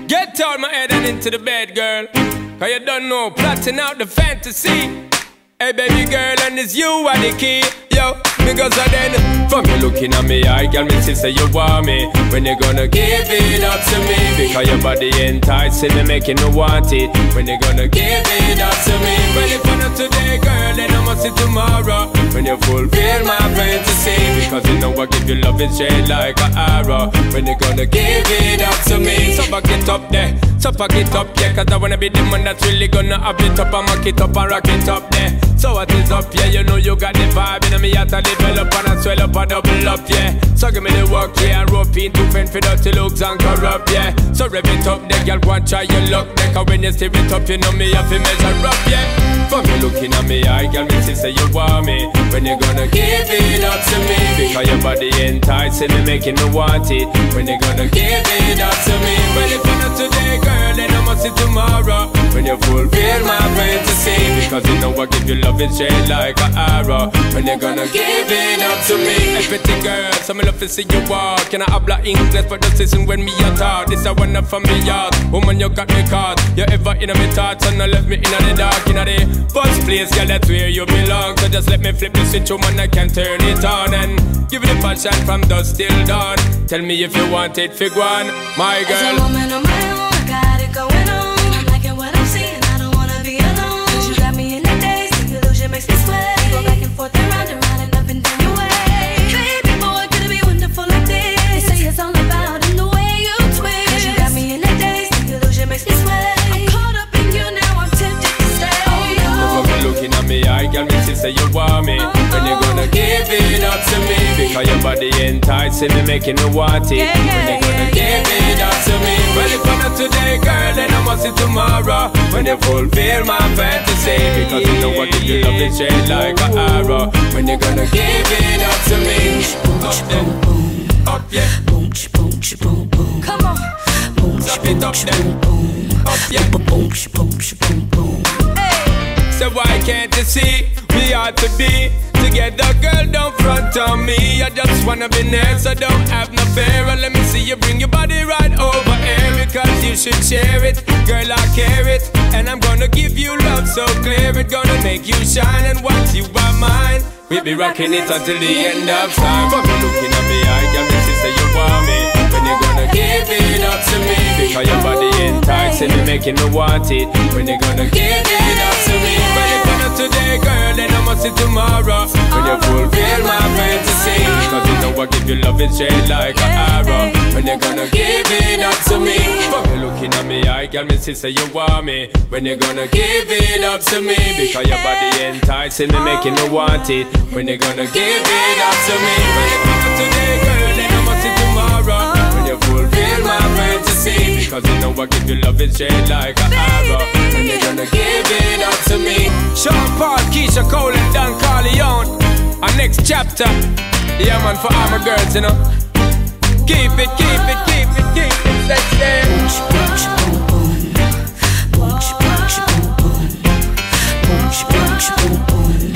Get out my head and into the bed, girl. Cause you don't know, plotting out the fantasy. Hey baby girl, and it's you are the key. Yo, because of then from you looking at me, I girl, me say you want me. When you gonna give it up to me? Because your body enticing me, making me want it. When you gonna give it up to me? Well, if not today, girl, then I must see tomorrow. When you fulfill my fantasy. Because you know I give you love, it's straight like an arrow. When you gonna give it up to me? So back it up there, so pack it up, yeah. Cause I wanna be the man that's really gonna have it up and mock it up and rock it up there. So what is up, yeah, you know you got the vibe. And me have to develop and I swell up and double up, yeah. So give me the work, yeah, and rope in to fend for dirty looks and corrupt, yeah. So rev it up, there, girl, go and try your luck, there. Cause when you steer it up, you know me have to measure up, yeah. For me looking at me, I girl, me say you want me. When you gonna give it up to me? Because your body enticing me, making me want it. When you gonna give it up to me? Well, if not today, girl, then I must see tomorrow. When you fulfill my fantasy. Because you know I give you love, it's straight like an arrow. When you gonna give it up to me? Everything, girl, so me love to see you walk. Can I habla English for the season when me a talk? This a one up from me yard. Woman, you got me caught. You ever in my thoughts and I left me in the dark. In the first place, girl, that's where you belong. So just let me flip the switch, woman, I can turn it on. And give it a passion from dusk till dawn. Tell me if you want it, fig one, my girl. As a woman on my own, I got it going on. I'm liking what I'm seeing, I don't wanna be alone. Cause you got me in the days, the illusion makes me sweat. Go back and forth and round and up and down your way. Baby boy, could it be wonderful like this? They say it's all about in the way you twist. Cause you got me in the days, the illusion makes me sweat. I'm caught up in you now, I'm tempted to stay. Oh, no. Looking at me, I girl, me say you want me. When you gonna give it up to me? Because your body enticing me, making me want it. When you gonna give it up to me? Well, if not today, girl, then I must see tomorrow. When you fulfill my fantasy. Because you know I give you love, it's straight like an arrow. When you gonna give it up to me? Up there, up yeah. Boom, boom, boom, boom. Come on. Boom, stop it up there. Up yeah. Boom, boom, boom, boom. So why can't you see we ought to be together, girl, don't front on me. I just wanna be near, so don't have no fear. And let me see you bring your body right over here. Because you should share it, girl, I care it. And I'm gonna give you love so clear. It's gonna make you shine, and once you are mine, we'll be rocking it until the end of time. But you looking at me, I got me say you want me. When you gonna give it up to me? Because your body enticing me, making me want it. When you gonna give it up to me? Well, if not today, girl, then I must see tomorrow. When you fulfill my fantasy. Cause you know I give you love, it's straight like an arrow. When you gonna give it up to me? But you looking at me, I got me say you want me. When you gonna give it up to me? Because your body enticing me, making me want it. When you gonna give it up to me? Well, if not today, girl, then I must see tomorrow. When you fulfill my fantasy. Because you know I give you love, it's straight like an arrow. When you gonna give it up to me? Sean Paul, Keisha Cole and Don Corleone. Our next chapter. Yeah man, for all my girls, you know. Keep it, keep it, keep it, keep it sexy. Boom, boom, boom, boom, boom, boom, boom, boom, boom, boom, boom, boom.